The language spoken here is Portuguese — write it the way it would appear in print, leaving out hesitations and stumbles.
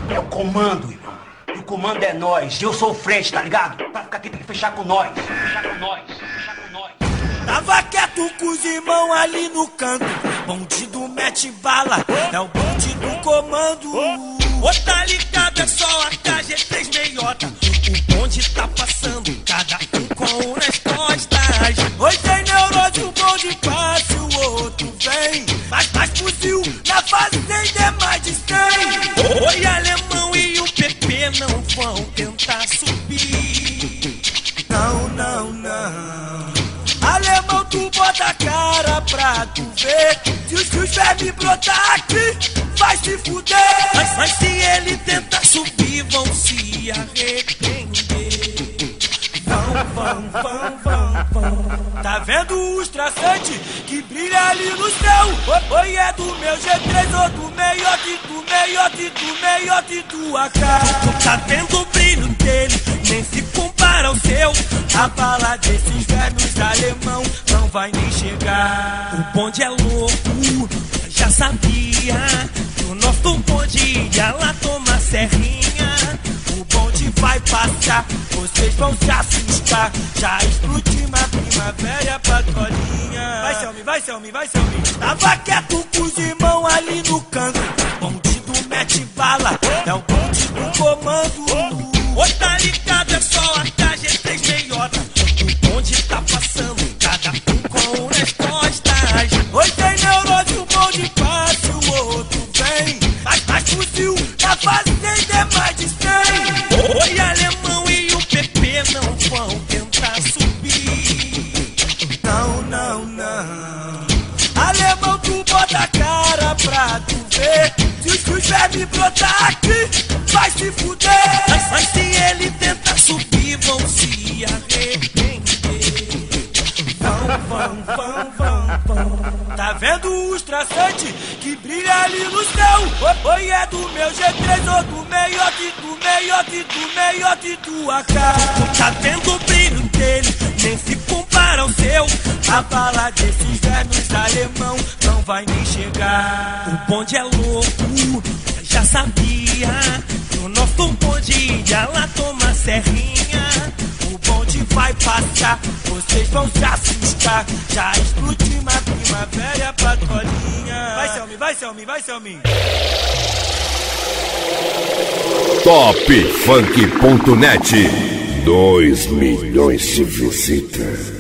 É o comando, irmão. E o comando é nós. Eu sou o frente, tá ligado? Pra ficar aqui tem que fechar com nós. Fechar com nós. Fechar com nós. Tava quieto com os irmãos ali no canto. Bonde do mete bala, é o bonde do comando. Ô, tá ligado, é só a KG3 meiota. O bonde tá passando, cada um com um nas costas. Hoje tem neurose, o bonde passa, o outro vem. Mas fuzil, na fazenda é mais de 100. Oi, alemão e o PP não vão tentar subir. Não, não, não. Alemão, tu bota a cara pra tu ver. Se os vermes brotar aqui, vai se fuder. Mas se ele tentar subir, vão se arrepender. Vão. Tá vendo os traçantes que brilha ali no céu? Oi, é do meu G3 ou do meiote, do meiote, do AK. Tu tá vendo o brilho dele, nem se compara ao seu. A bala desses velhos alemão não vai nem chegar. O bonde é louco, já sabia que o nosso bonde ia lá tomar serrinha. O bonde vai passar, vocês vão se assustar. Já explodiu uma primavera, patrolinha. Vai, Selmi. Tava quieto com os irmãos ali no canto. Bonde do mete bala, é o bonde do comando. Ô, tá ligado, é só a KG3 meiota. O bonde tá passando, cada um com um nas costas. Hoje tem neurose, o bonde passa, o outro vem. Mas fuzil, na fazenda é mais de 100. Oi, alemão e o PP não vão tentar subir. Não. Alemão, tu bota a cara pra tu ver. Se os vermes brotar aqui, vai se fuder. Mas se ele tentar subir, vão se arrepender. Vão. Tá vendo os traçantes que brilha ali no céu? Oi, é do meu G3 ou do meiote, do AK. Tu tá vendo o brilho dele, nem se compara ao seu. A bala desses velhos alemão não vai nem chegar. O bonde é louco, já sabia que o nosso bonde ia lá tomar serrinha. O bonde vai passar, vocês vão se assustar. Já explodiu uma primavera, patrolinha. Vai, Selmi. Topfunk.net 2 milhões de visitas.